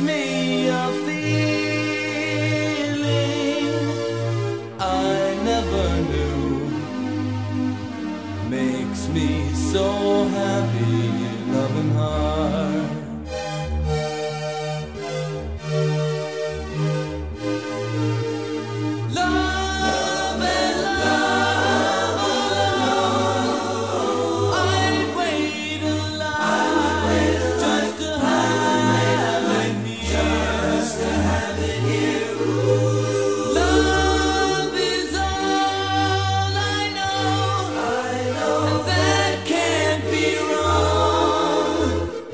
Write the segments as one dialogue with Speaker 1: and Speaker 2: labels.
Speaker 1: me a feeling I never knew. Makes me so happy, loving heart. Love and love alone. I'd wait a life just to have it here. Love is all I know, and that can't be wrong.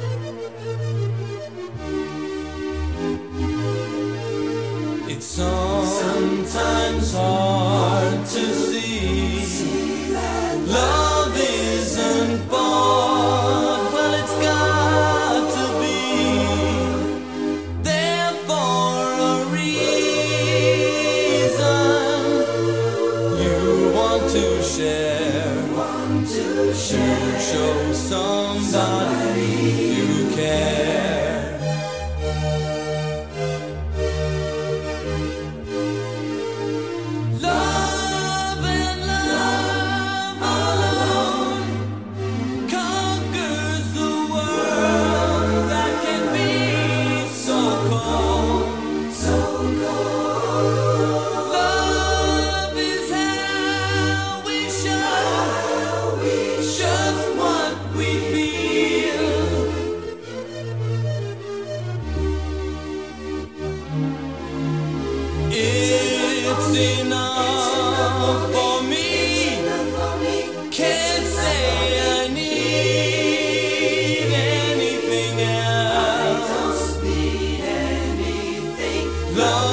Speaker 1: It's sometimes hard to see that love isn't bought. Well, it's got to be there for a reason. You want to share, to show somebody you care. Love and love alone conquers the world that can be so cold, so cold. Love is how we show just what we feel. It's enough for me. Can't say I need anything else. Love